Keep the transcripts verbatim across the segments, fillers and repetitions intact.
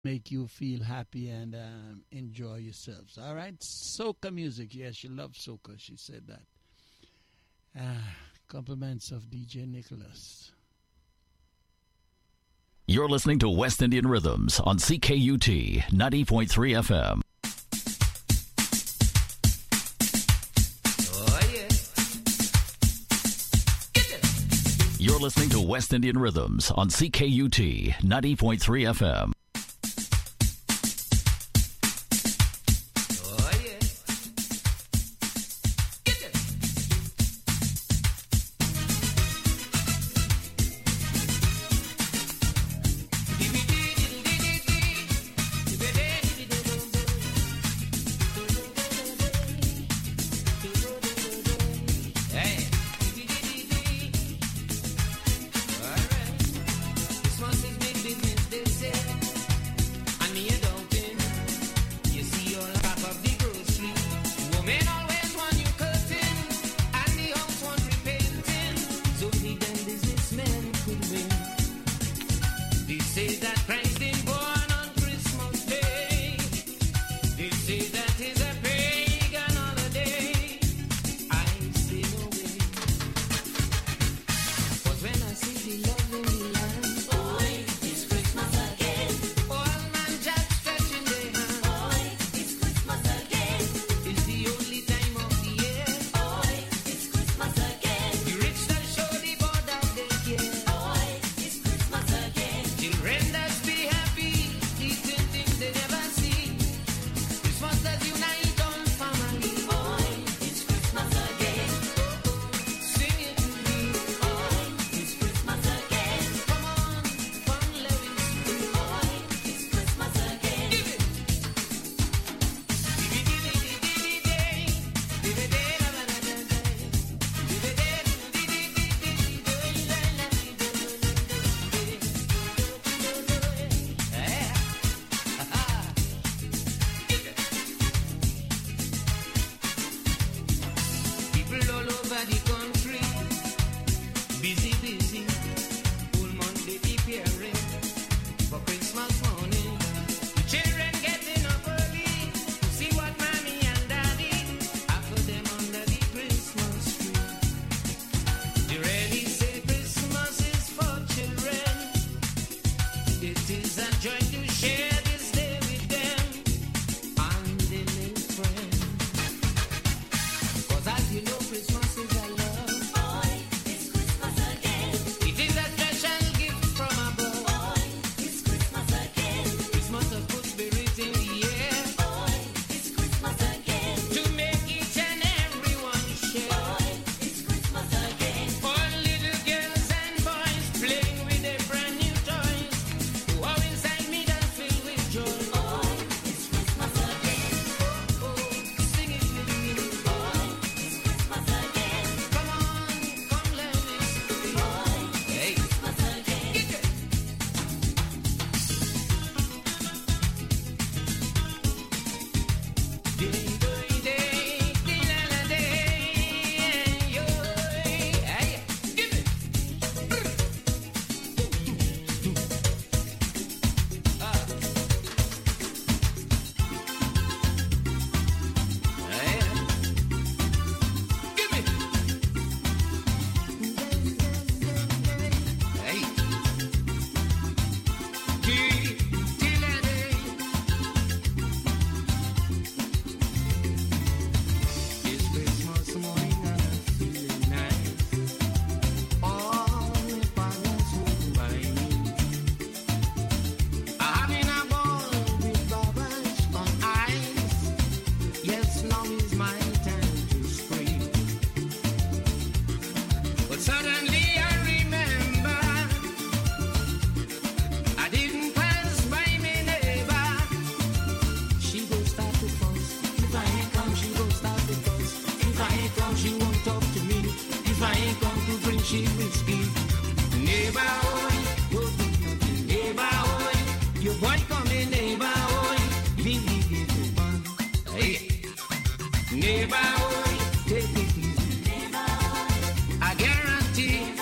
make you feel happy and um, enjoy yourselves. All right, soca music. Yes, she loves soca. She said that. Uh, compliments of D J Nicholas. You're listening to West Indian Rhythms on C K U T ninety point three F M. Oh, yeah. Get it. You're listening to West Indian Rhythms on C K U T ninety point three F M.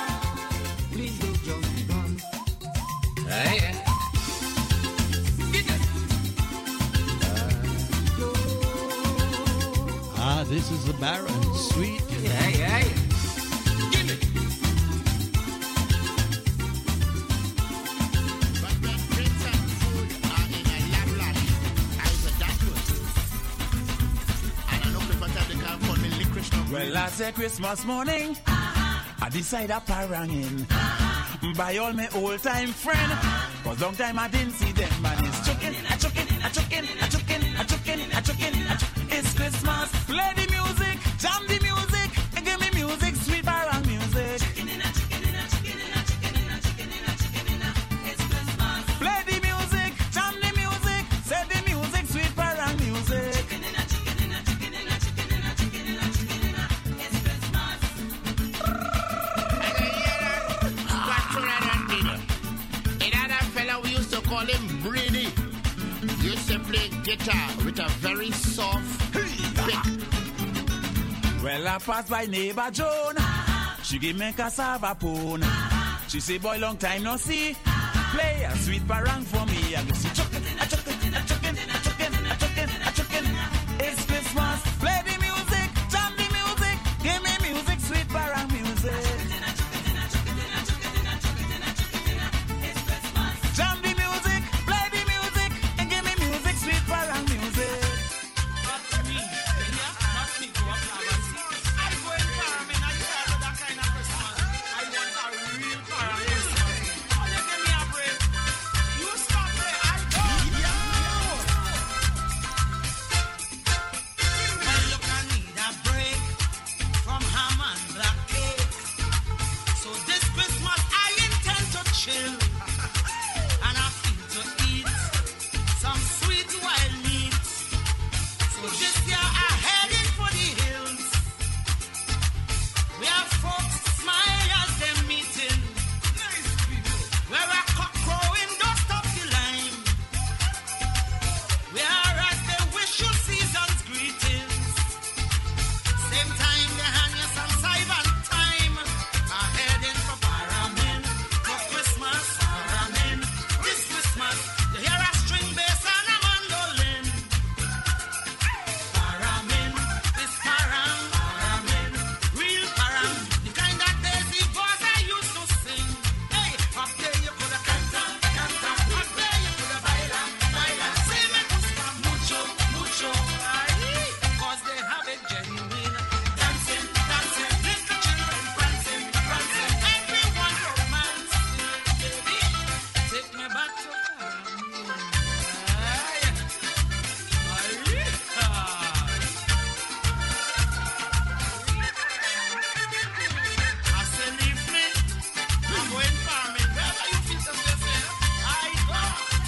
Hey. Get it. Ah, this is the Baron. Sweet. Yeah, yeah. Give me. But when drinks and food are in a lap lap, I said that's good. And I know people that they can call me licorice no Well, I say Christmas morning, I decide a parangin. By all my old time friend, cause long time I didn't see them, man. It's chucking, a chucking, a chucking, a chucking, a chucking, a chucking, a chucking. It's Christmas, play the music, jam the music, and give me music, sweet parang music. Play the music, jam the music, say the music, sweet parang music. Call him Brady. Used to play guitar with a very soft pick. Well, I passed by neighbor Joan. She give me cassava pone. She say, boy, long time no see. Play a sweet parang for me. I go see chuckin', a chuckin', a chuckin', a chuckin', a chuckin', a chuckin'. It's Christmas. Play the music, jam the music. Give me music, sweet parang music. Jam the music, play the music, and give me music, sweet parang music. Not me, yeah, not me. Go up now and see. I go in farming, I try that kind of Christmas. I want a real parang Christmas. Oh, you give me a break. You stop it, I go. Well, look, I need a break from ham and black cake. So this Christmas I intend to chill. And I feel to eat some sweet wild meat. So this year I'm heading for the hills, where folks smile as they're meeting, where a cock crowing dust up the line, whereas they wish you season's greetings. Same time they hand you some silent time. I'm heading for Paramin for Christmas. Paramin this Christmas. You hear a string bass and a mandolin. Paramin this parang. Paramin real parang. The kind that Daisy boys I used to sing. Hey, up there you coulda canta, canta. Up there you coulda baila, baila. Say me gusta mucho, mucho. Ay, cause they have it genuine. Dancing, dancing, little children prancing, prancing. Everyone romancing, baby. Take me back to Paramin. Ay, ay, ah. I say leave me, I'm going farming. Wherever you feel some blessing, I go.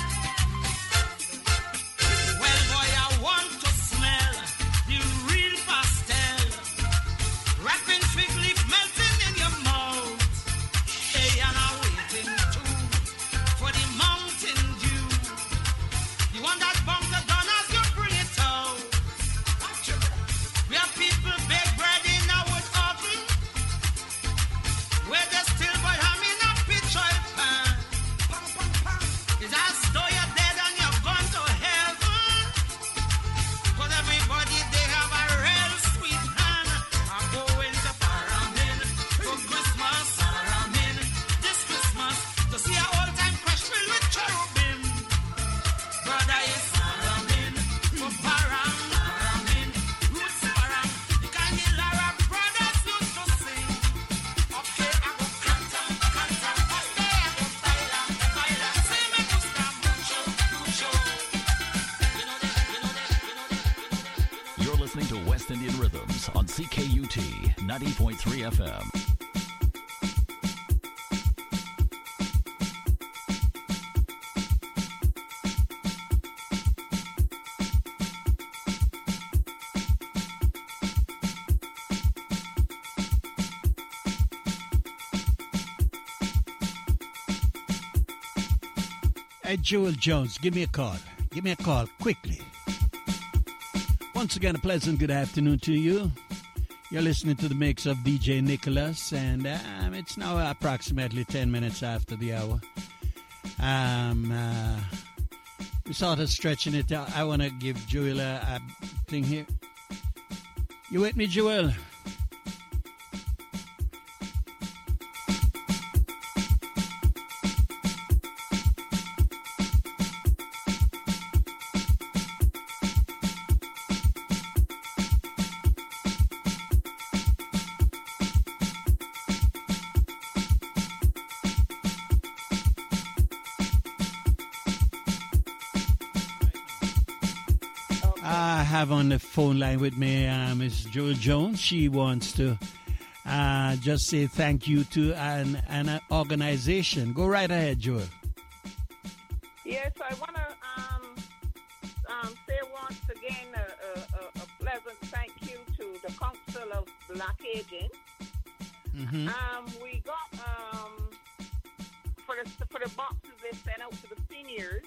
Well, boy, I want to smell the real pastel, wrapping fig leaf melting in your mouth. Hey, and I'm waiting too for the mountain dew, the one that bumps the gun as you bring it out. Where people bake bread in a wood oven, where they still boil ham in a pitch oil pan. It's as though you're dead and you're gone to heaven. Cause everybody, they have a real sweet hand. I'm going to Paramin for Christmas. Paramin this Christmas to see an old time crash filled with cherubim. Brother is Paramin for Parang. Paramin roots Parang. The kind the Lara brothers used to sing. Okay, I go canta, canta. Okay, I go baila, baila. Say me gusta mucho, mucho. You know that, you know that, you know that, you know that. You're listening to West Indian Rhythms on C K U T ninety point three F M. Hey, Jewel Jones, give me a call. Give me a call quickly. Once again, a pleasant good afternoon to you. You're listening to the mix of D J Nicholas, and um, it's now approximately ten minutes after the hour. Um, uh, we're sort of stretching it out. I want to give Jewel a, a thing here. You with me, Joel? I have on the phone line with me uh, Miss Joel Jones. She wants to uh, just say thank you to an, an uh, organization. Go right ahead, Joel. Yes, I want to um, um, say once again a, a, a pleasant thank you to the Council of Black Aging. Mm-hmm. Um, we got um, for the for the boxes they sent out to the seniors.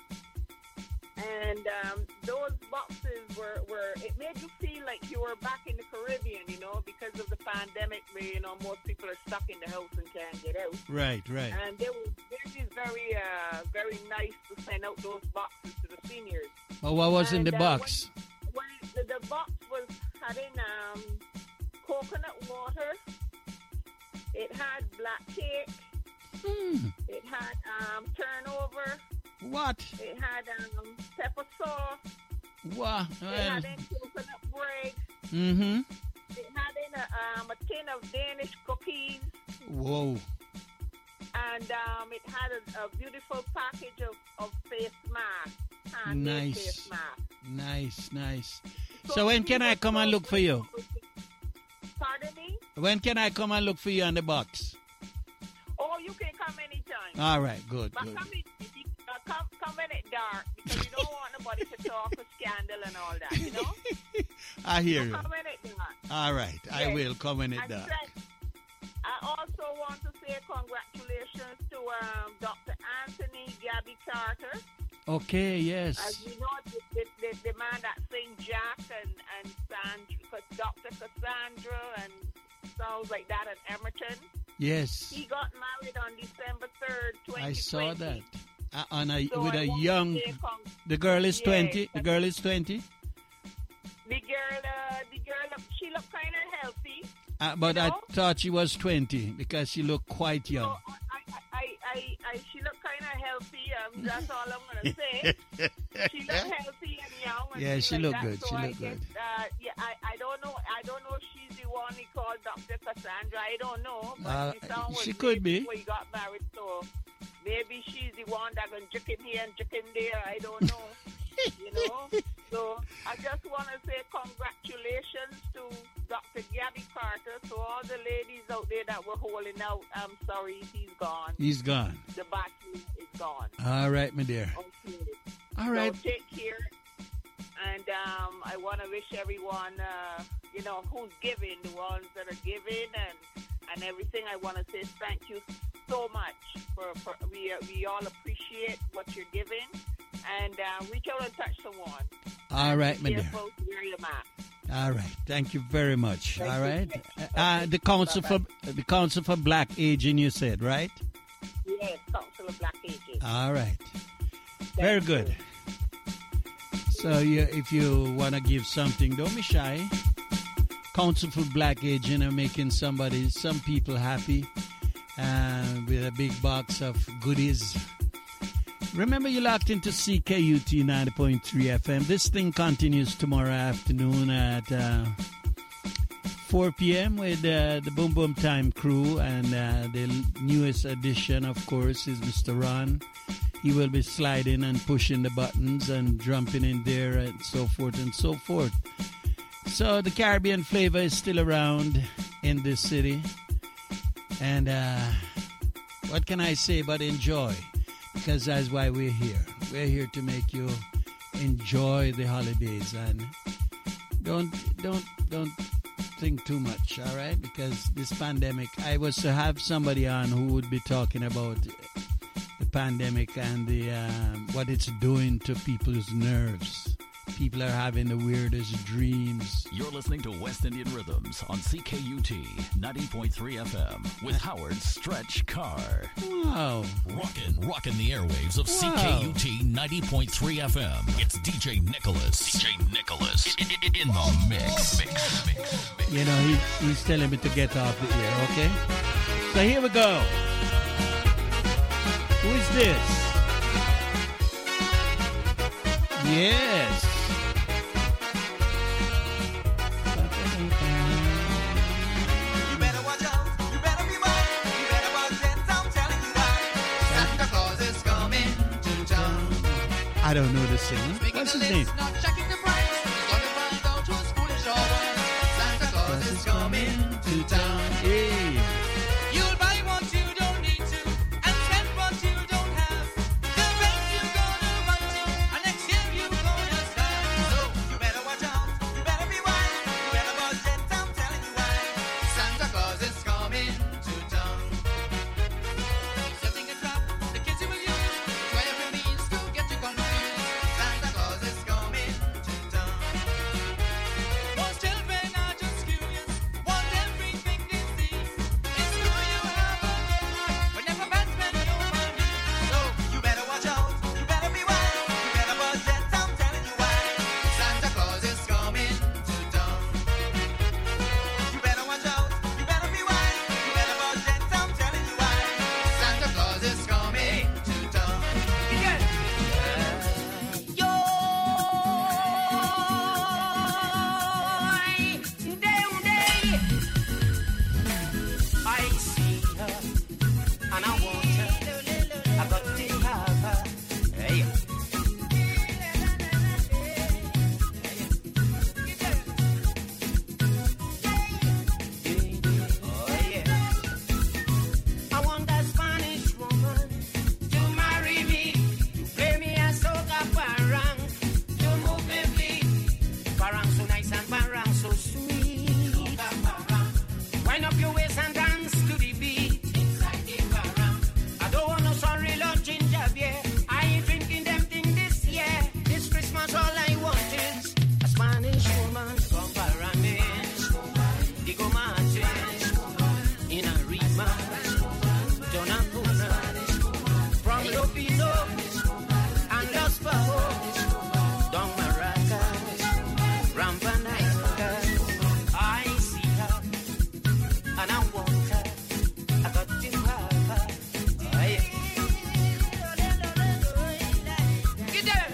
And um, those boxes were, were, it made you feel like you were back in the Caribbean, you know, because of the pandemic where, you know, most people are stuck in the house and can't get out. Right, right. And they were very, very, uh, very nice to send out those boxes to the seniors. Well, what was and, in the uh, box? When, when the, the box was having um, coconut water, it had black cake, Hmm. it had um, turnover, What? it had um, pepper sauce, What? it Uh, had in coconut bread, mm-hmm. it had in a, um, a tin of Danish cookies, Whoa. and um, it had a, a beautiful package of, of face masks, handmade Nice. face masks. Nice, nice. So when can I come and look for you? Pardon me? When can I come and look for you on the box? Oh, you can come anytime. All right, good, But good. come in, uh, come, come in at dark because you don't want nobody to talk or scandal and all that, you know? I hear So you. come in at dark. All right, I Yes. will come in it And dark. sec- I also want to say congratulations to um, Doctor Anthony Gabby Carter. Okay, As yes. you know, the, the, the, the man that sing Jack and, and Sandra, Doctor Cassandra and songs like that at Emerton. Yes. He got married on December third, twenty twenty. I saw that. Uh, on a, So with I a want to young, say con- the girl is Yeah, twenty. The but- girl is twenty. The girl, uh, the girl, look, she looked kind of healthy. Uh, but You I know? thought she was twenty because she looked quite So young. I, I, I, I, I, she looked kind of healthy. Um, that's all I'm gonna say. She looked healthy and young. And Yeah, things she like looked that. good. So She I looked guess, good. Uh, yeah, I, I don't know. I don't know if she's the one he called Doctor Cassandra. I don't know. But Uh, the sound was she made could be. before he got married. So maybe she's the one that can jick in here and jick in there. I don't know. You know. So I just want to say congratulations to Doctor Gabby Carter. To all the ladies out there that were holding out, I'm sorry he's gone. He's gone. The battery is gone. All right, my dear. Okay. All right. So take care. And um, I want to wish everyone, uh, you know, who's giving, the ones that are giving and, and everything. I want to say thank you so much. For, for we, uh, we all appreciate what you're giving. And uh, reach out and touch someone. All right, my Be dear. careful to wear your mask. All right. Thank you very much. Thank All you. right. Uh, uh, the Council for the Council for Black Aging, you said, right? Yes, Council of Black Aging. All right. Very good. So you, if you want to give something, don't be shy. Council for Black Aging are making somebody, some people happy uh, with a big box of goodies. Remember, you locked into C K U T ninety point three F M. This thing continues tomorrow afternoon at uh, four p.m. with uh, the Boom Boom Time crew. And uh, the newest addition, of course, is Mister Ron. He will be sliding and pushing the buttons and jumping in there and so forth and so forth. So the Caribbean flavor is still around in this city. And uh, what can I say but enjoy? Because that's why we're here. We're here to make you enjoy the holidays and don't don't don't think too much, all right? Because this pandemic, I was to have somebody on who would be talking about the pandemic and the um, what it's doing to people's nerves. People are having the weirdest dreams. You're listening to West Indian Rhythms on C K U T ninety point three F M with Howard Stretch Carr. Wow. Rockin', rockin' the airwaves of Wow. C K U T ninety point three F M. It's D J Nicholas. D J Nicholas in, in, in the mix. mix, mix, mix. You know, he, he's telling me to get off the air, okay? So here we go. Who is this? Yes. You better watch out, you better be wise, you better watch it, I'm telling you why. Santa Claus is coming to town. I don't know the singer. What's his name? Not checking the price, he's gonna find out who's foolish or wise. Santa Claus is coming to town. Hey. You'll buy what you don't need to, and spend what you don't have. The rent you're gonna run to, and next year you're gonna stand. So you better watch out, you better be wise, you better budget, I'm telling you why. Santa Claus is coming to town. Setting a trap, the kids you will use, try every means to get you confused. Santa Claus is coming to town. Most children are just curious, want everything they see. It's true you have a good heart, but never bad spend your money. So you better watch out, you better be wise, you better budget, I'm telling you why. Santa Claus is coming to town. You better watch out, you better be wise, you better budget, I'm telling you why. Santa Claus is coming to town. Yeah. Yo, day, day. I see her, and I want her. I got to have her. Hey. Oh, yeah. I want that Spanish woman to marry me, to play me a soca parang, to move me feet. Parang so nice and parang so sweet. Wind up your waist and dance to the beat. Inside the parang. I don't want no sorry Lord ginger beer. I ain't drinking them thing this year. This Christmas all I want is a Spanish woman from Paramis. Digo Martins. In a Rima. Donna Puna. From Lopino. And Los Pajos. Don Maracas. Rampanaca. I see her. And I want her. I got to have her. Oh, yeah. Get there.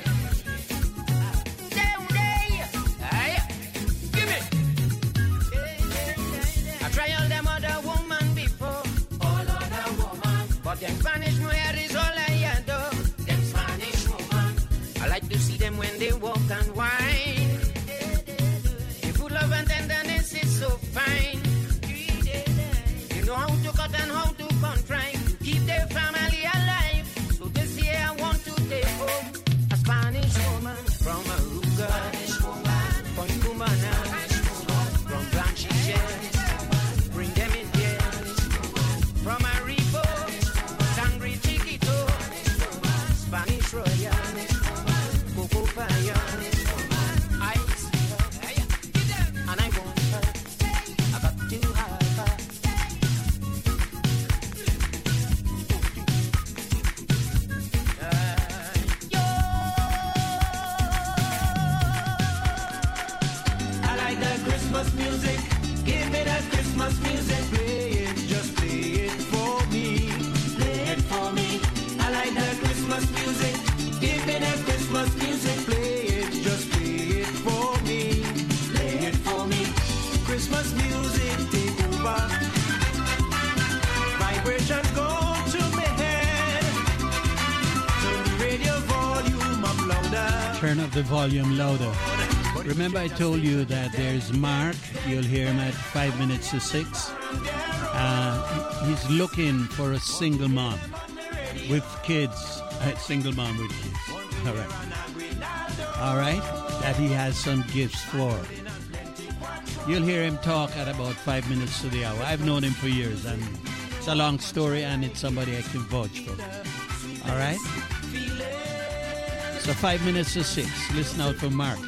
Down there. Ah, yeah. Give me. I try all them other woman before. All other woman. But them Spanish mujer is all I adore. Them Spanish woman. I like to see them when they walk and whine. The full love and tenderness is so fine. You know how to cut and how to contrive to keep their family alive. So this year I want to take home a Spanish woman from Aruga, from Cumana, from Blanchichet. Bring them in here from Aripo, Sangre Chiquito, Spanish Royal, Coco Fire. I see her, and I want her. I got to have her. I like that Christmas music. Give me that Christmas music. Play it, just play it for me. Play it for me. I like that Christmas music. Give me that Christmas music. Play it, just play it for me. Play it for me. Christmas music take over. Vibrations go to my head. Turn the radio volume up louder. Turn up the volume louder. Remember I told you that there's Mark. You'll hear him at five minutes to six. Uh, he's looking for a single mom with kids. A single mom with kids. All right. All right. That he has some gifts for. You'll hear him talk at about five minutes to the hour. I've known him for years, and it's a long story, and it's somebody I can vouch for. All right? So So five minutes to six. Listen out for Mark.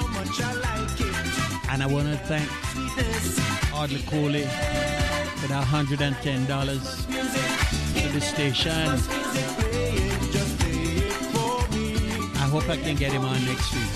And I want to thank Audley Coley for that one hundred ten dollars to the station. I hope I can get him on next week.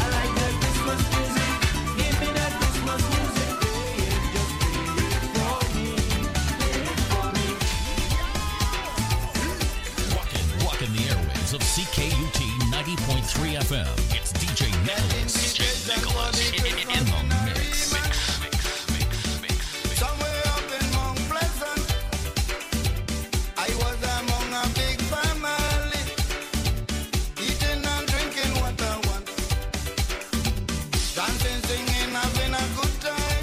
Walking, walking the airwaves of C K U T ninety point three F M. It's D J Nicholas. D J Nicholas in, in, in the mix. mix, mix, mix, mix. Somewhere up in Mount Pleasant, I was among a big family, eating and drinking what I want, dancing, singing, having a good time.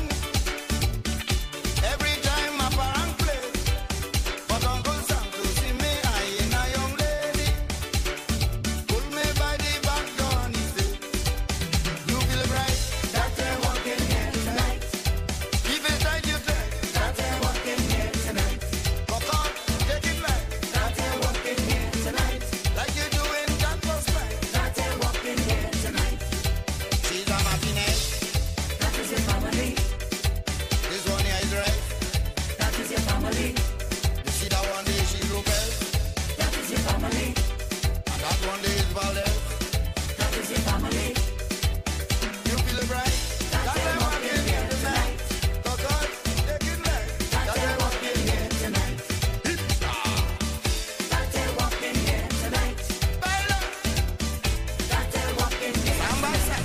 Every time my parents play, but Uncle Sam to see me, I and a young lady, pull me by the back door and he said, you feel bright, that's a walking here tonight. Keep it tight, you take, that's a walking here tonight. Rock on, take it light, that's a walking here tonight. Like you doing that was right, that's a walking here tonight. She's a Martinez, that is your family. This one here is right, that is your family. You see that one day she's Lopez, that is your family. And that one day is Valdez, that is your family. You feel it right, that's a walking here tonight. Rock on, take it light, that's a walking here tonight. That's a walking here tonight. Baila, that's a walking here tonight.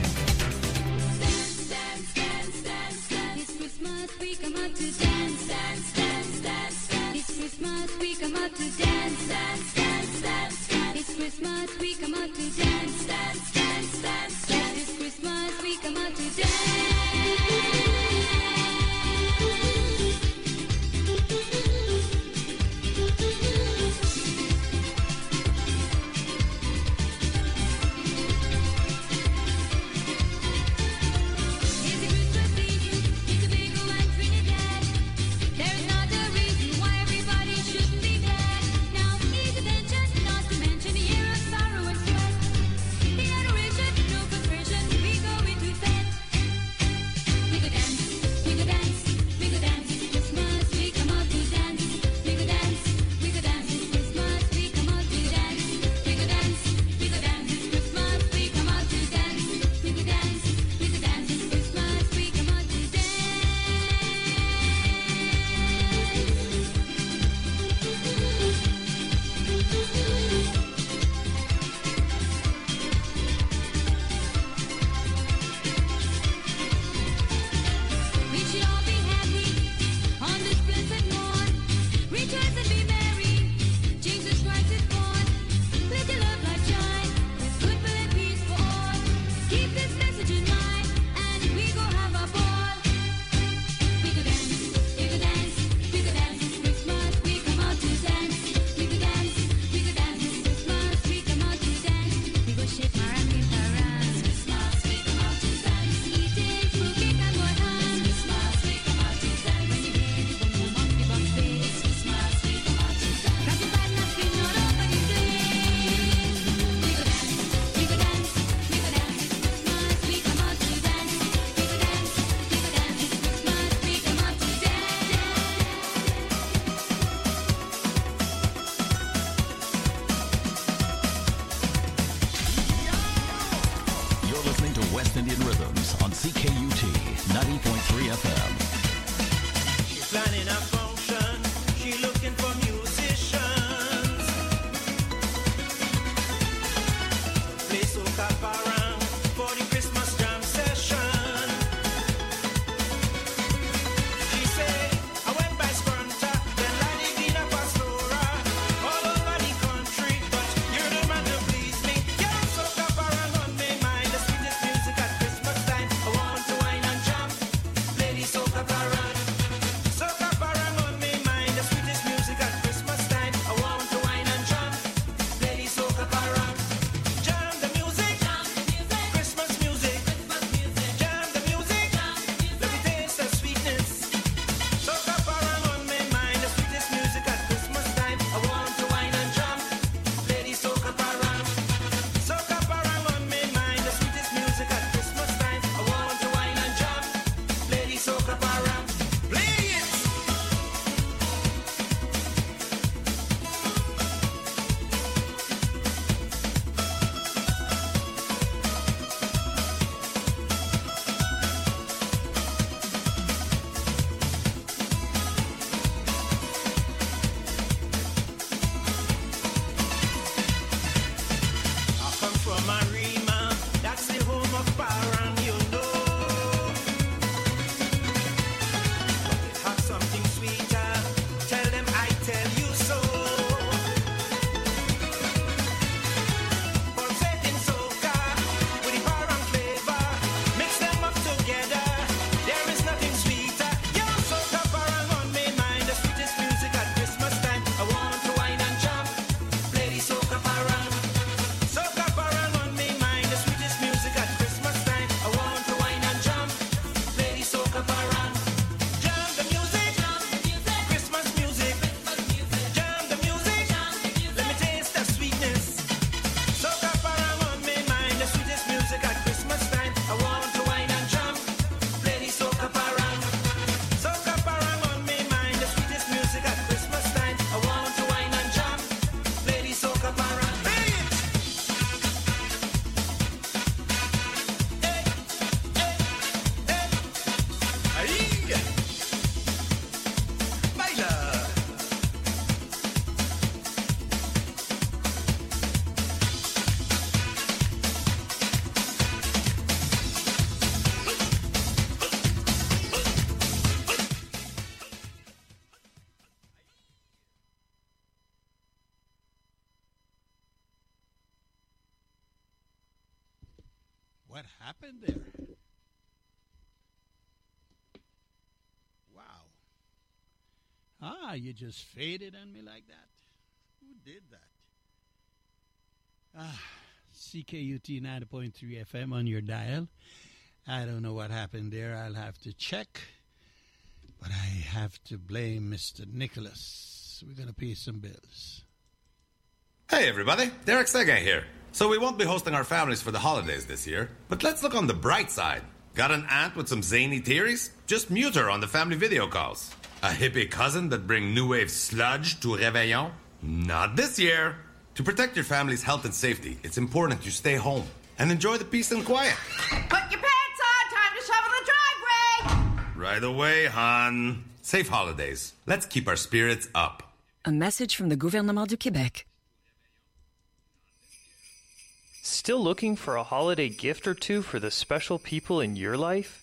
Dance, dance, dance, dance. It's Christmas, we come out to dance, dance, dance, dance, dance. It's Christmas, we come out to dance, dance, dance, dance, dance. It's Christmas, we come out to dance, dance, dance, dance, dance. It's Christmas, we come out to dance. It's a Christmas Eve in Tobago and Trinidad. There's not a reason why everybody shouldn't be glad. Now, ease attention, not to mention the year of sorrow and stress. The adoration, no frustration, we go into set. We go dance, we go dance, we go dance. It's Christmas, we come out to dance. We go dance, we go dance. It's Christmas, we come out to dance. We go dance, we go dance. It's Christmas, we come out to dance. We go dance, we go dance. It's Christmas, we come out to dance. We should all be happy on this blessed morn. Rejoice and be merry. Jesus Christ is born. Let your love light shine. There's goodwill and peace for all. Keep this message in mind, and we go have a ball. We go dance, we go dance, we go dance. It's Christmas, we come out to dance. We go dance, we go dance. It's Christmas, we come out to dance. We go shake our and give our hands. Christmas, we come out to dance. Eating fruit cake and what ham. Christmas, we come out to dance. When you hear the boom boom on the box bass. Christmas, we come out to dance. Grab your bag and spin all over the place. We go dance, we go dance, we go dance. It's Christmas, we come out to dance. We go dance, we go dance. It's Christmas, we come out to dance. You're listening to West Indian Rhythms on C K U T ninety point three F M. She's planning a function. She looking for musicians. Play soca parang for the Christmas jam session. She say, I went by Sprunta, then lighting in a Pastora, all over the country, but you're the man to please me. Yeah, soca parang on me mind, the sweetest music at Christmas time. I want to wine and jam, play the soca parang. Soca parang What happened there? Wow. Ah, you just faded on me like that. Who did that? Ah, C K U T ninety point three F M on your dial. I don't know what happened there. I'll have to check. But I have to blame Mister Nicholas. We're going to pay some bills. Hey everybody, Derek Seguin here. So we won't be hosting our families for the holidays this year, but let's look on the bright side. Got an aunt with some zany theories? Just mute her on the family video calls. A hippie cousin that bring new wave sludge to Réveillon? Not this year. To protect your family's health and safety, it's important you stay home and enjoy the peace and quiet. Put your pants on, time to shovel the driveway! Right away, hon. Safe holidays. Let's keep our spirits up. A message from the Gouvernement du Québec. Still looking for a holiday gift or two for the special people in your life?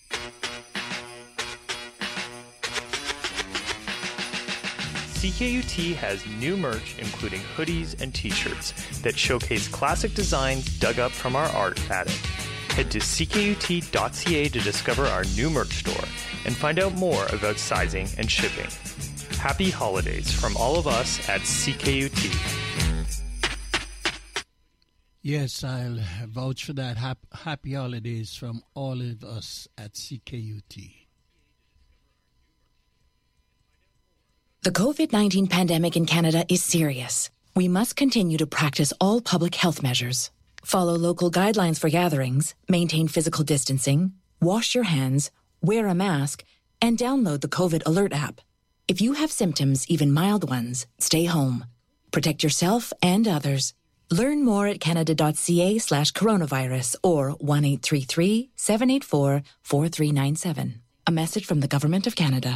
C K U T has new merch including hoodies and t-shirts that showcase classic designs dug up from our art attic. Head to C K U T dot C A to discover our new merch store and find out more about sizing and shipping. Happy holidays from all of us at C K U T. Yes, I'll vouch for that. Hap- happy holidays from all of us at C K U T. The COVID nineteen pandemic in Canada is serious. We must continue to practice all public health measures. Follow local guidelines for gatherings, maintain physical distancing, wash your hands, wear a mask, and download the COVID Alert app. If you have symptoms, even mild ones, stay home. Protect yourself and others. Learn more at canada.ca slash coronavirus or one eight three three, seven eight four, four three nine seven. A message from the Government of Canada.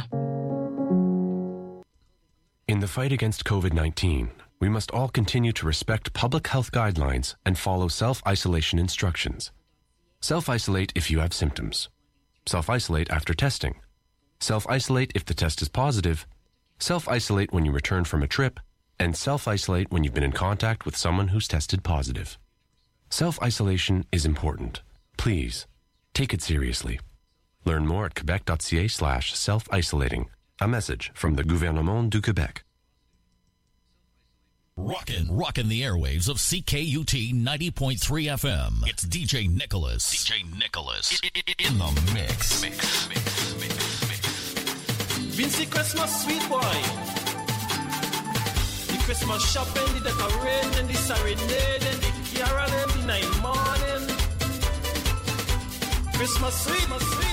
In the fight against COVID nineteen, we must all continue to respect public health guidelines and follow self-isolation instructions. Self-isolate if you have symptoms. Self-isolate after testing. Self-isolate if the test is positive. Self-isolate when you return from a trip. And self-isolate when you've been in contact with someone who's tested positive. Self-isolation is important. Please, take it seriously. Learn more at quebec.ca slash self-isolating. A message from the Gouvernement du Québec. Rockin', rockin' the airwaves of C K U T ninety point three F M. It's D J Nicholas. D J Nicholas in the mix. Mix, mix, mix, mix. Vincy Christmas, sweet boy. The Christmas shopping, the decorating, the serenade, the carol and the night morning. Christmas sweet, Christmas sweet.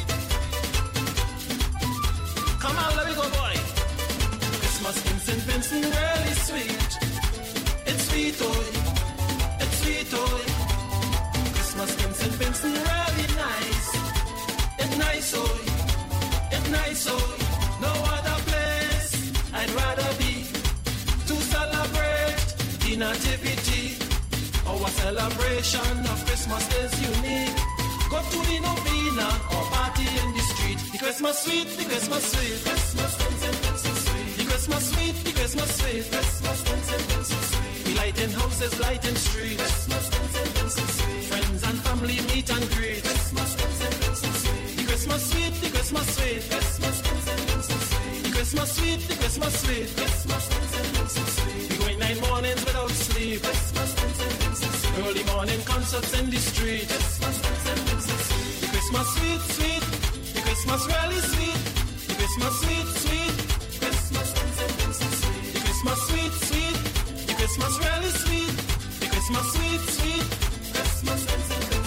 Come on, let me go, boy. Christmas in Saint Vincent, really sweet. It's sweet, oh, it's sweet, oh. Christmas in Saint Vincent, really nice. It's nice, oh, it's nice, oh. No other place I'd rather be to celebrate the nativity. Our celebration of Christmas is unique. Go to the novena or party in the street. The Christmas sweet, the Christmas sweet, Christmas sweet. The Christmas sweet, the Christmas sweet, Christmas sweet. We light in houses, light in streets. Christmas sweet. Friends and family meet and greet. Christmas sweet. The Christmas sweet, the Christmas sweet, Christmas sweet. The Christmas sweet, the Christmas sweet, Christmas sweet. We going nine mornings without sleep. Christmas early morning concerts in the street. Christmas the Christmas sweet, sweet. The Christmas really sweet. The Christmas sweet, sweet. Christmas sweet. The Christmas sweet, sweet. The Christmas really sweet. The Christmas sweet, sweet. Christmas sweet.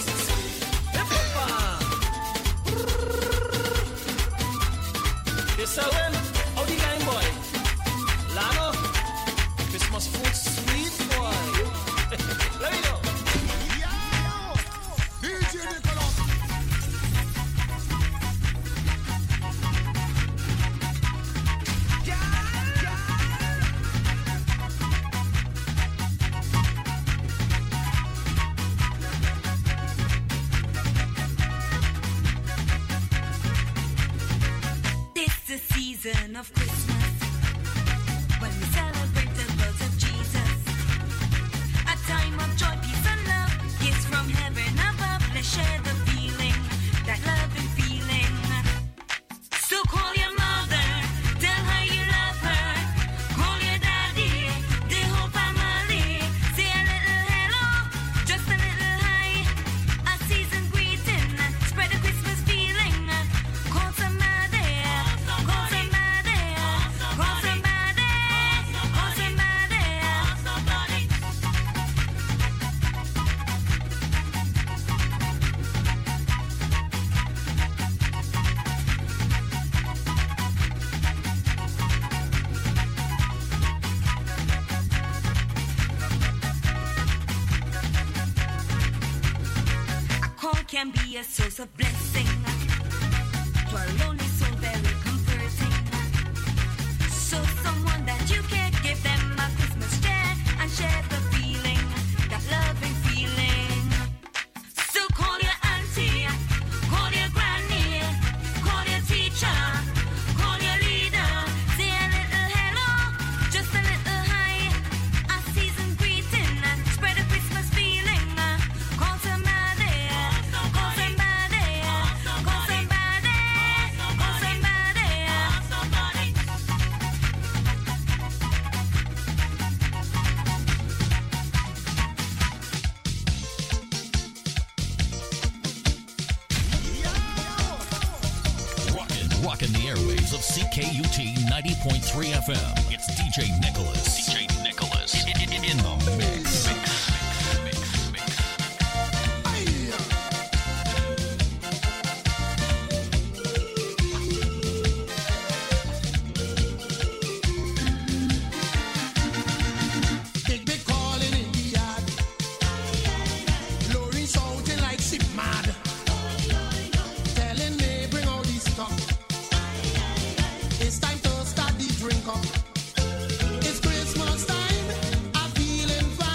You're selling all the game, boy. Lano, Christmas food sweet, boy. Let me go. D J Nicholas. Season of Christmas, when we celebrate the birth of Jesus, a time of joy, peace, and love, gifts from heaven above. Let's share can be a source of blessing. To a lonely soul, very comforting. So someone that you can give them a Christmas share and share the feeling, that loving feeling. So call your auntie, call your granny, call your teacher, call your leader. Say a little hello, just a little hi, a season greeting, spread a Christmas feeling. Call somebody, call somebody, call somebody, call somebody, somebody. Rockin', rockin' the airwaves of C K U T ninety point three F M. It's D J Nicholas. D J Nicholas in, in, in the mix. Big, big calling in the yard. Lorry shouting like sick mad. Telling me bring all this stuff. It's time to start the drink up. It's Christmas time. I'm feeling fine.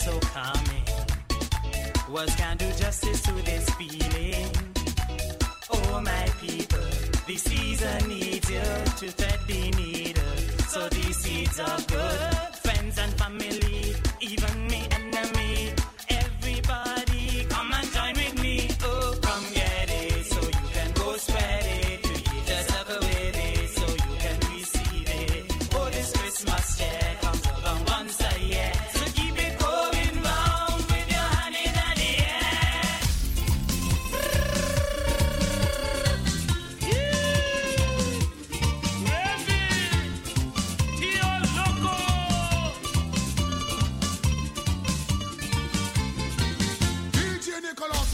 so calming. Words can't do justice to this feeling. Oh my people, the season needs you to thread the needle. So these seeds are good. Friends and family, even me enemy. Everybody come and join with me. Oh, come get it so you can go spread it. To eat just have a with it so you can receive it. Oh, this Christmas cheer comes along once a year. So keep it going round with your hand in the air. D J Nicholas.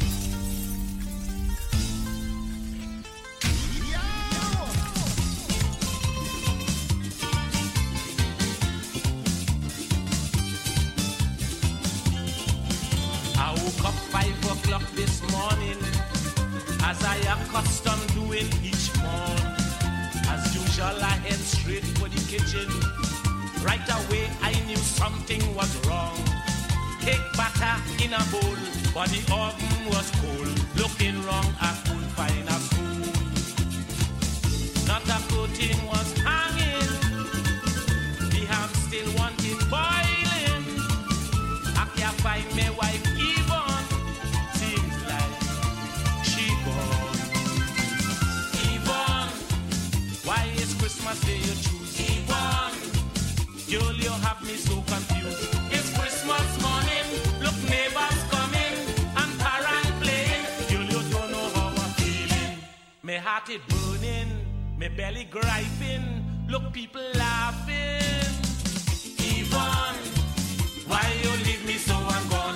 I woke up five o'clock this morning, as I accustomed doing each morn. As usual, I head straight for the kitchen. Right away, I knew something was wrong. Cake batter in a bowl, but the oven was cold. Looking wrong, I couldn't find a spoon. Not a coating was hanging. The ham still wanted boiling. I can't find my wife Yvonne. Seems like she gone. Yvonne, why is Christmas Day you choose? Yvonne, girl, you have me so confused. It's Christmas morning, look neighbors coming and parents playing. Girl, you don't know how I'm feeling. My heart is burning, my belly griping. Look, people laughing. Yvonne, why you leave me so I'm gone?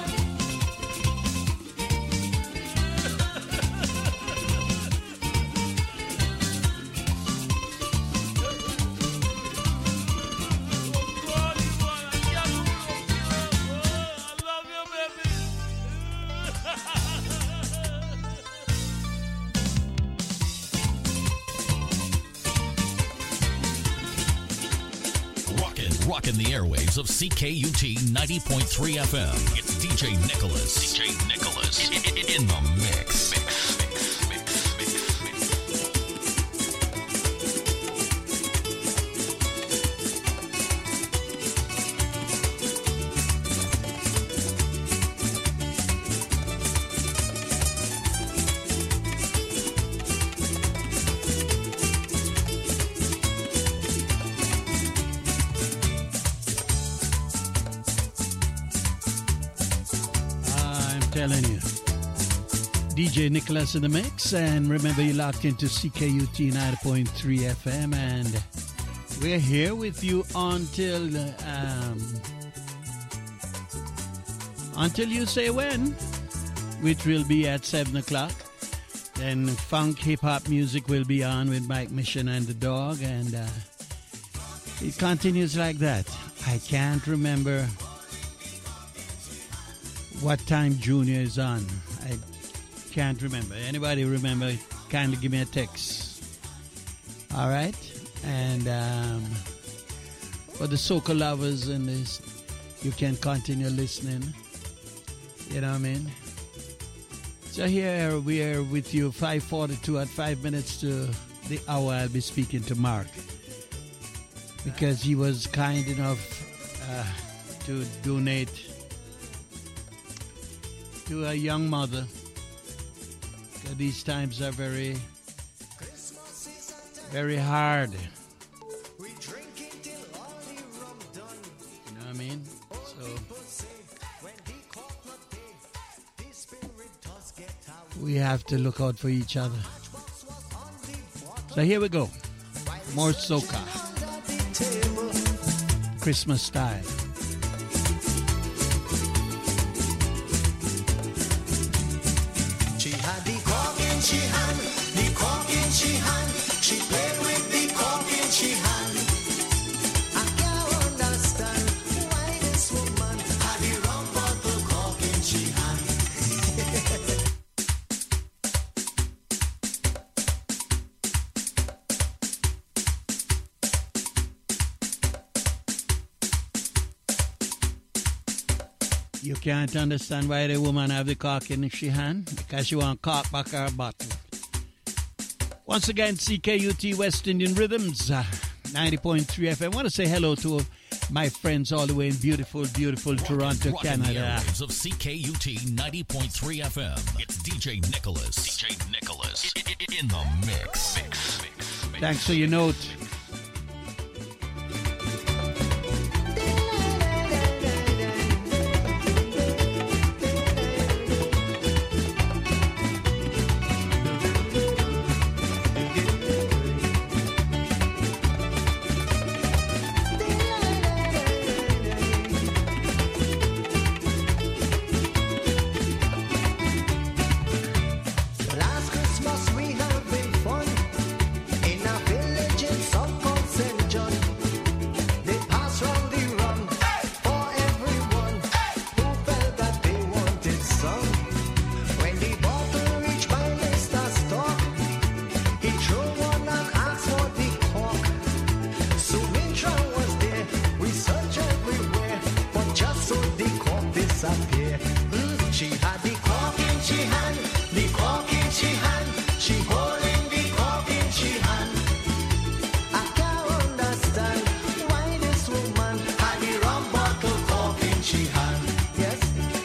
Rocking the airwaves of C K U T ninety point three F M. It's D J Nicholas. D J Nicholas in the mix. mix, mix, mix, mix, mix. Telling you, D J Nicholas in the mix, and remember you're locked into C K U T ninety point three F M, and we're here with you until um, until you say when, which will be at seven o'clock. Then funk hip hop music will be on with Mike Mission and the Dog, and uh, it continues like that. I can't remember what time Junior is on. I can't remember. Anybody remember? Kindly give me a text. All right? And um, for the soca lovers and this, you can continue listening. You know what I mean? So here we are with you, five forty-two at five minutes to the hour. I'll be speaking to Mark, because he was kind enough uh, to donate to a young mother. These times are very, very hard. You know what I mean? So we have to look out for each other. So here we go. More soca. Christmas style. She had the cork in she hand, the cork in she hand. She played with the cork in she hand. I can't understand why this woman had the rum bottle cork in she hand. You can't understand why the woman have the cork in she hand? Because she want cork back her bottle. Once again, C K U T West Indian Rhythms, uh, ninety point three F M. I want to say hello to my friends all the way in beautiful, beautiful Toronto, Rocking Canada. the airwaves of C K U T ninety point three F M. It's D J Nicholas. D J Nicholas in the mix. mix, mix, mix. Thanks for your note. Last Christmas we have been fun in a village in South Coast Saint John. They pass round the rum for everyone who felt that they wanted some. When the bottle reached my Mister Stock, he threw one and asked for the cork. Sumitra was there, we searched everywhere, but just so the cork disappeared. Mm, she had the cork in she hand, the cork in she hand, she holding the cork in she hand. I can't understand why this woman had the rum bottle cork in she hand. Yes.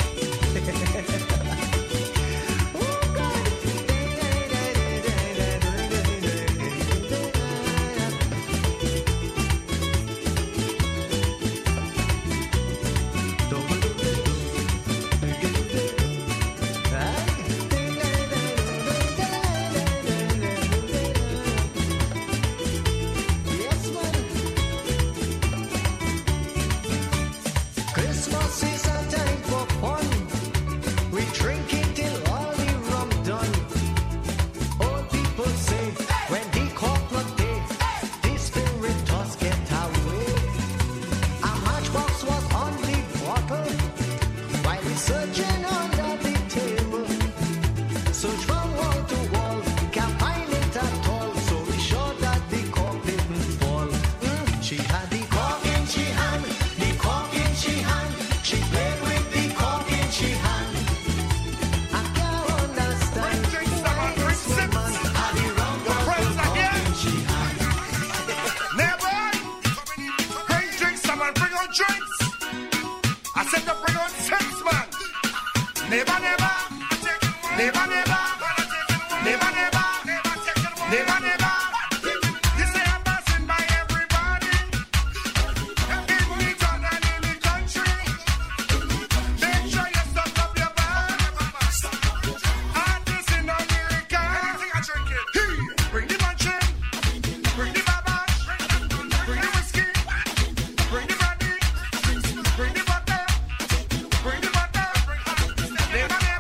Oh God. Yes, man. Christmas is a time for fun. We drink it till all the rum done. Old people say when the cork not there, the spirit does get away. A matchbox was on the bottle while we searching under the table. Search from wall to wall, can't find it at all. So we sure that the cork didn't fall. Mm, she had the cork in she hand, the cork in she hand. She played with the cork in she hand. I can't understand why this woman had the rum bottle cork in she hand. Never bring drinks, someone bring on drinks. I said to bring on sex, man. Never, never, never, never, never, never, never, never. You say I'm passing by everybody in the town and in the country. Make sure you stock up your bag. Artists in America. Hey, bring the mansion, bring the babash, bring the whiskey, bring the brandy, bring the butter, bring the butter. Never, never.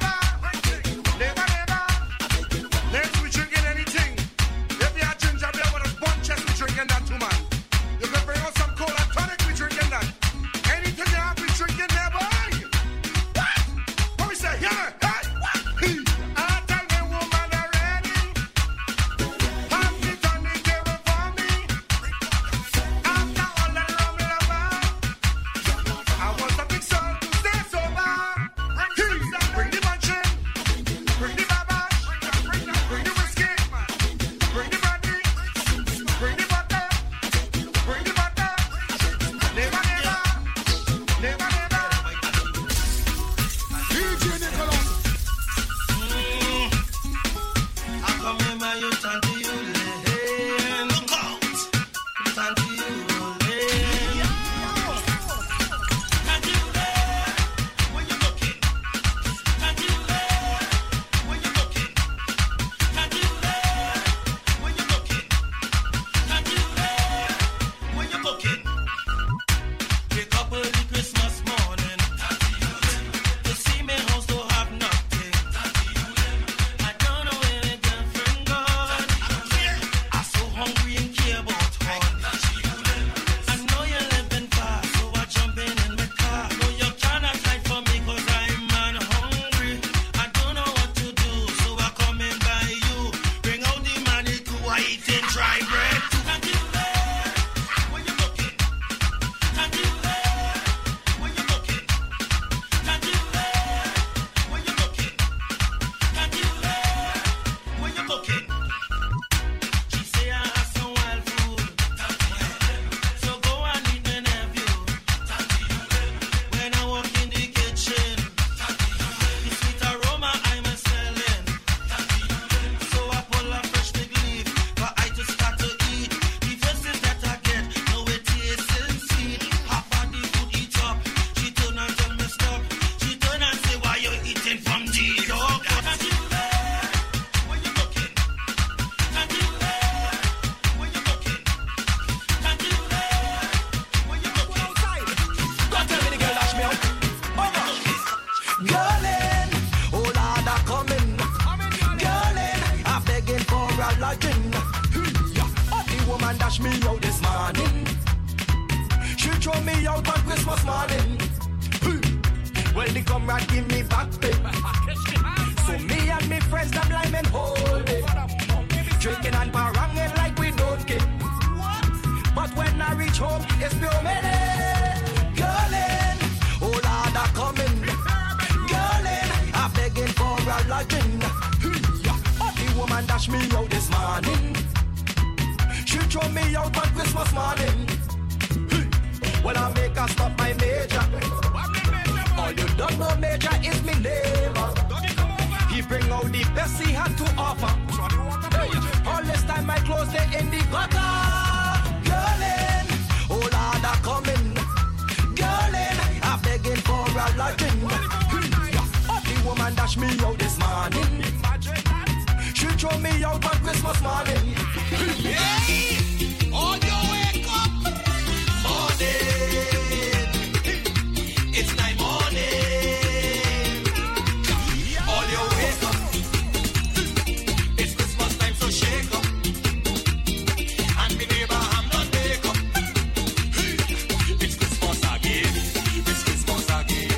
dash me out this morning. She throw me out on Christmas morning. Well, the comrade give me back pay. So me and me friends, them lime and hold it. Drinking and paranging like we don't care. But when I reach home, it's pure minute. Girlin', oh Lord, I'm coming. Girlin', I'm begging for a lodging. Oh, the woman dash me out this morning. She throw me out on Christmas morning. Well, I make her stop my major. All you don't know, major, is me neighbor. He bring out the best he had to offer. All this time my clothes they in the gutter. Girlin', oh Lord, I'm coming. Girlin', I'm begging for a lodging. Oh, the woman dash me out this morning. She throw me out on Christmas morning. Yeah, all you wake up morning. It's night morning. All you wake up. It's Christmas time, so shake up. And me neighbor, I'm not wake up. It's Christmas again. It's Christmas again.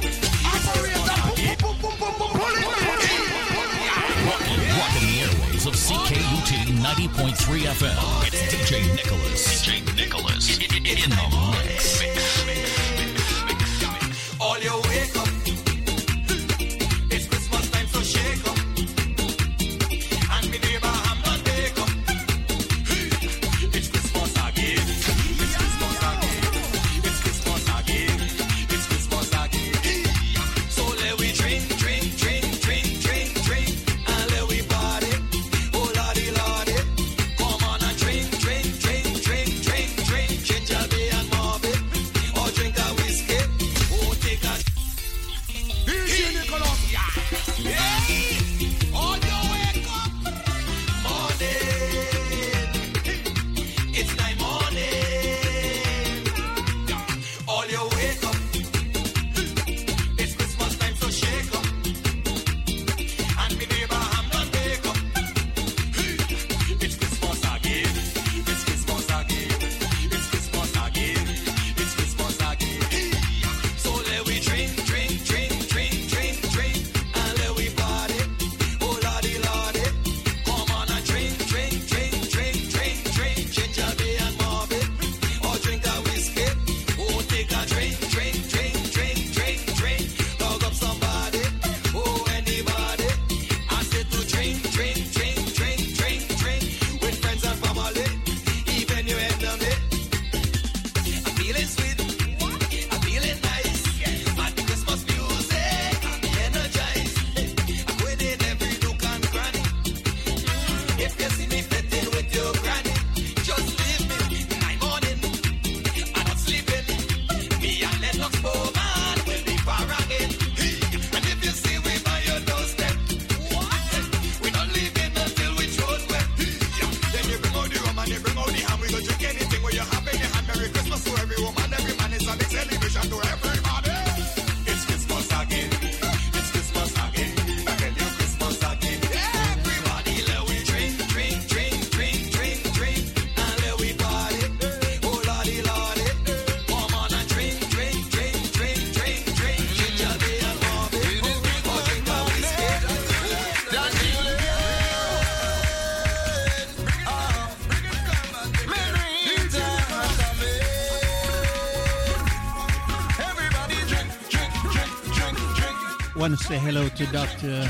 Rocking the airwaves of C K U T ninety point three F M. It's D J Nicholas. D J Nicholas in the mix. All you wake up. It's Christmas time, so shake up. And me neighbor, I'm not wake up. It's Christmas again. It's Christmas again. It's Christmas again. It's Christmas again. So let we drink, drink, drink, drink, drink, drink, and let we party. Oh lordy, lordy. Come on and drink, drink, drink, drink, drink, drink. Ginger beer and Marvin. Or drink a whiskey. Oh, take a D J Nicholas. Yeah. All you wake up morning. It's night morning. All you wake up. It's Christmas time, so shake up. And me neighbor, I'm not wake up. It's Christmas again. It's Christmas again. It's Christmas again. It's Christmas again. So let we drink, drink, drink, drink, drink, drink, and let we party. Oh lordy, lordy. Come on and drink, drink, drink, drink, drink, drink. Ginger beer and Marvin. Or drink a whiskey. Oh, take a drink, drink, drink, drink, drink, drink. Dog up somebody. Oh, anybody. I said to drink, drink, drink, drink, drink, drink. With friends and family. Even your enemy. I'm feeling sweet. I'm feeling nice. At the Christmas music, I'm energized. I'm winning every nook and cranny. If you see me flirting with your granny, just leave me. Night morning, I'm not sleeping. Me and Lennox Bowman will be paranging. And if you see we by your doorstep, we not leaving until we throw it wet. Then you bring out the rum and you bring out the ham. We go drink anything where you have in your hand. Merry Christmas to every woman, every man. It's a big celebration to everybody. It's Christmas again. It's Christmas again. I tell you Christmas again. Everybody let we drink, drink, drink, drink, drink, drink, and let we party. Oh lordy, lordy. Come on and drink, drink, drink, drink, drink, drink. Ginger beer and Marvin. Or drink a whiskey. Everybody drink, drink, drink, drink, drink. Want to say hello to Doctor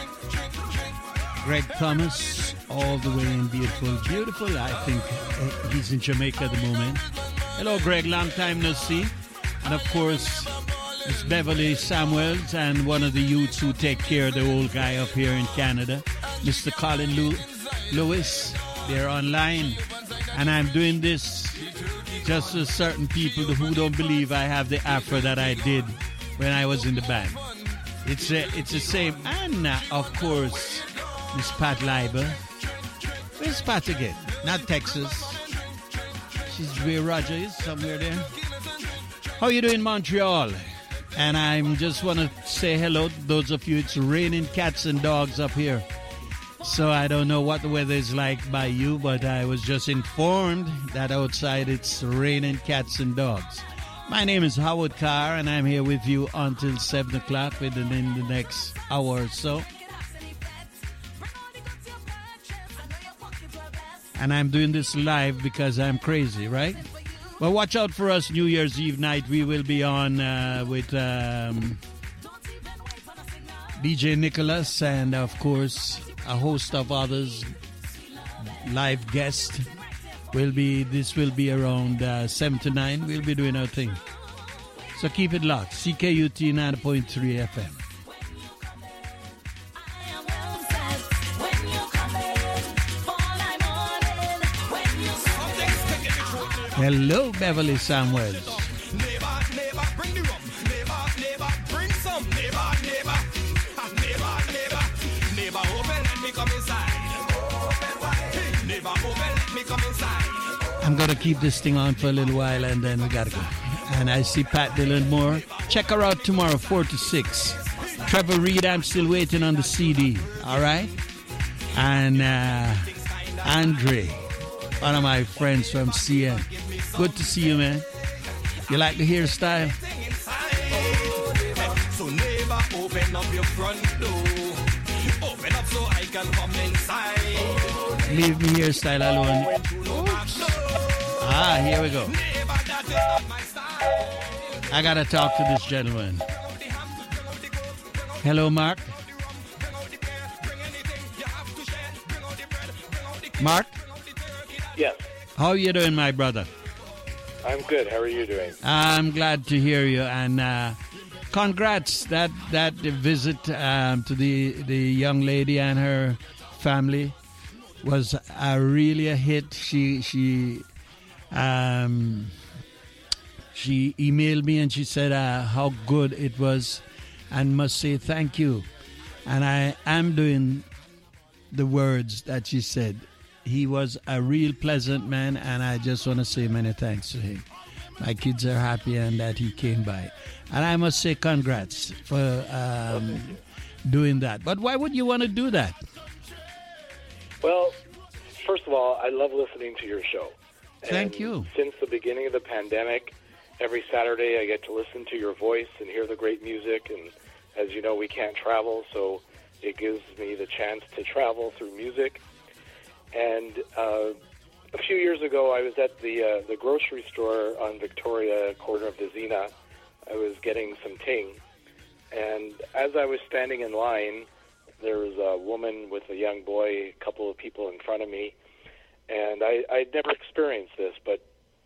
Greg Thomas, all the way in beautiful, beautiful. I think uh, he's in Jamaica at the moment. Hello, Greg. Long time no see. And of course, Miss Beverly Samuels and one of the youths who take care of the old guy up here in Canada, Mister Colin Lew- Lewis. They're online. And I'm doing this just to certain people who don't believe I have the afro that I did when I was in the band. It's a, it's the same. And uh, of course, Miss Pat Leiber. Where's Pat again? Not Texas. She's where Roger is, somewhere there. How you doing, Montreal? And I just want to say hello to those of you. It's raining cats and dogs up here. So I don't know what the weather is like by you, but I was just informed that outside it's raining cats and dogs. My name is Howard Carr, and I'm here with you until seven o'clock within the next hour or so. And I'm doing this live because I'm crazy, right? Well, watch out for us New Year's Eve night. We will be on uh, with um, D J Nicholas and, of course, a host of others, live guests. Will be this will be around uh, seven to nine. We'll be doing our thing. So keep it locked. C K U T ninety point three F M. Hello, Beverly Samuels. Neighbor, neighbor, bring the rum. Neighbor, neighbor, bring some. Neighbor, neighbor, neighbor, neighbor, neighbor, open, let me come inside. Open wide. Neighbor, open, let me come inside. I'm going to keep this thing on for a little while and then we got to go. And I see Pat Dillon Moore. Check her out tomorrow, four to six. Trevor Reed, I'm still waiting on the C D. All right? And uh, Andre, one of my friends from C N. Good to see you, man. You like the hairstyle? So neighbor, open up your front door. Open up so I can come inside. Leave me hairstyle alone. Oops. Ah, here we go. I gotta talk to this gentleman. Hello, Mark. Mark? Yes. How are you doing, my brother? I'm good. How are you doing? I'm glad to hear you, and uh, congrats that that visit um, to the the young lady and her family was a really a hit. She she um, she emailed me and she said uh, how good it was, and must say thank you. And I am doing the words that she said. He was a real pleasant man, and I just want to say many thanks to him. My kids are happy and that he came by. And I must say congrats for um, doing that. But why would you want to do that? Well, first of all, I love listening to your show. Thank And you. Since the beginning of the pandemic, every Saturday I get to listen to your voice and hear the great music. And as you know, we can't travel, so it gives me the chance to travel through music. And uh, a few years ago, I was at the uh, the grocery store on Victoria, corner of the Zena. I was getting some ting. And as I was standing in line, there was a woman with a young boy, a couple of people in front of me. And I, I'd never experienced this, but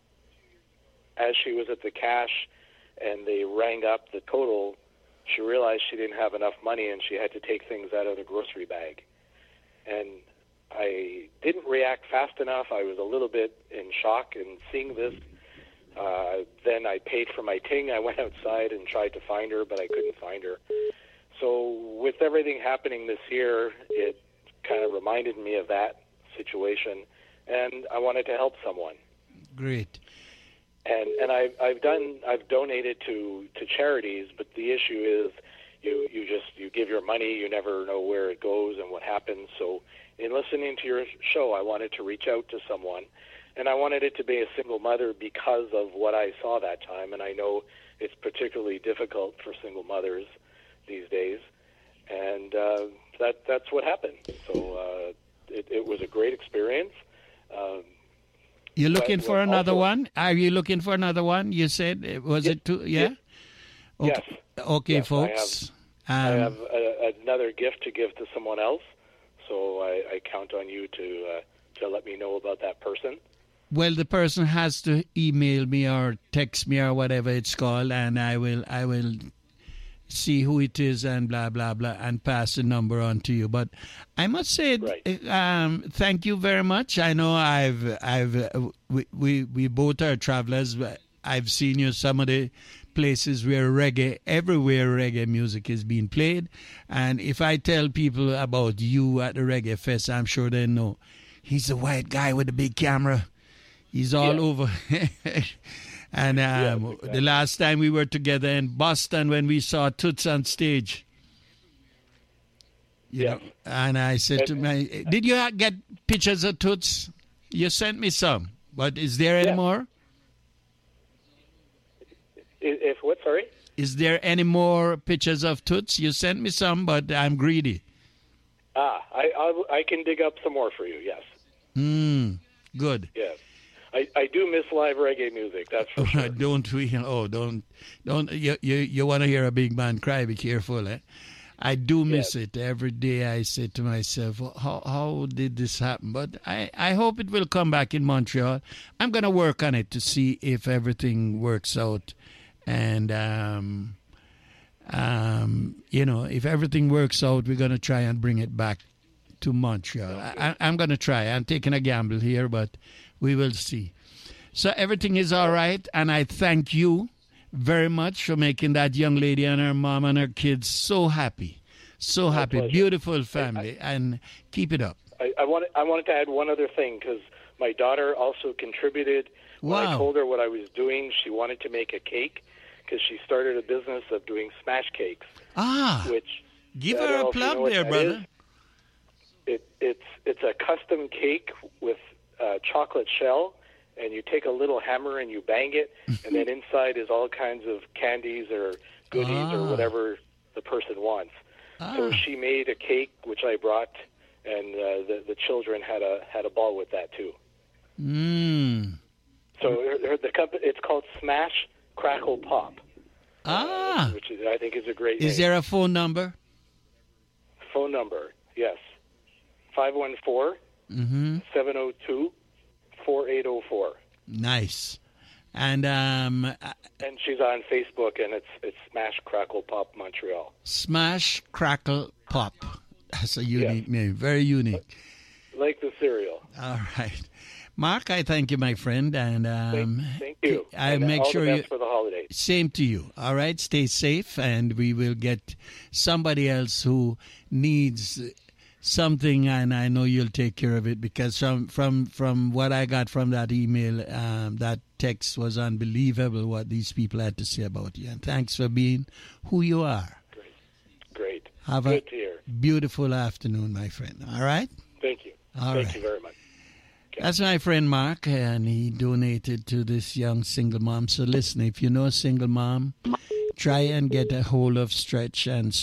as she was at the cash and they rang up the total, she realized she didn't have enough money and she had to take things out of the grocery bag. And I didn't react fast enough. I was a little bit in shock in seeing this. Uh, then I paid for my ting. I went outside and tried to find her, but I couldn't find her. So with everything happening this year, it kind of reminded me of that situation, and I wanted to help someone. Great. And and I've I've done I've donated to, to charities, but the issue is you you just you give your money, you never know where it goes and what happens. So in listening to your show, I wanted to reach out to someone, and I wanted it to be a single mother because of what I saw that time, and I know it's particularly difficult for single mothers these days, and uh, that that's what happened. So uh, it, it was a great experience. Um, You're looking but for another also- one? Are you looking for another one? You said, uh, was it two? Yeah? Yes. Okay, Yes. okay Yes, folks. I have, I Um, have a, another gift to give to someone else, so I, I count on you to uh, to let me know about that person. Well, the person has to email me or text me or whatever it's called, and I will I will see who it is and blah blah blah and pass the number on to you. But I must say, um, thank you very much. I know I've I've uh, we, we we both are travelers. I've seen you some of the places where reggae, everywhere reggae music is being played, and if I tell people about you at the Reggae Fest, I'm sure they know. He's the white guy with the big camera. He's all Yeah. over. And um, Yes, exactly. the last time we were together in Boston when we saw Toots on stage. You Yes. know, and I said to And- my, did you get pictures of Toots? You sent me some, but is there any Yeah. more? I- If what? Sorry. Is there any more pictures of Toots? You sent me some, but I'm greedy. Ah, I, I I can dig up some more for you. Yes. Hmm. Good. Yes. I, I do miss live reggae music. That's for sure. Don't we? Oh, don't, don't. You you, you want to hear a big man cry? Be careful, eh? I do miss it every day. I say to myself, how how did this happen? But I, I hope it will come back in Montreal. I'm gonna work on it to see if everything works out, and um, um, you know, if everything works out, we're gonna try and bring it back to Montreal. I, I, I'm gonna try. I'm taking a gamble here, but we will see. So everything is all right, and I thank you very much for making that young lady and her mom and her kids so happy. So My happy. pleasure. Beautiful family. and keep it up. I, I wanted I wanted to add one other thing because my daughter also contributed. When I Wow. told her what I was doing, she wanted to make a cake because she started a business of doing smash cakes. Ah, which give I don't her know a if you know plug what there, that brother. is. It it's it's a custom cake with a chocolate shell, and you take a little hammer and you bang it, and then inside is all kinds of candies or goodies Ah. or whatever the person wants. So Ah. she made a cake which I brought, and uh, the the children had a had a ball with that too. Mm. So her, her, the company it's called Smash Crackle Pop, Ah. which is, I think is a great Is name. there a phone number? Phone number? Yes, five one four Mm-hmm. seven zero two four eight zero four. Nice. And um, And she's on Facebook, and it's it's Smash Crackle Pop Montreal. Smash, Crackle, Pop. That's a unique name. Very unique. Like the cereal. All right. Mark, I thank you, my friend. And um, Thank you. I and make all sure the you. best for the holidays. Same to you. All right. Stay safe, and we will get somebody else who needs something, and I know you'll take care of it because from from from what I got from that email, um, that text was unbelievable what these people had to say about you. And thanks for being who you are. Great. Have Good a to hear. beautiful afternoon, my friend. All right. Thank you. All Thank right. you very much. That's my friend Mark, and he donated to this young single mom. So listen, if you know a single mom, try and get a hold of Stretch and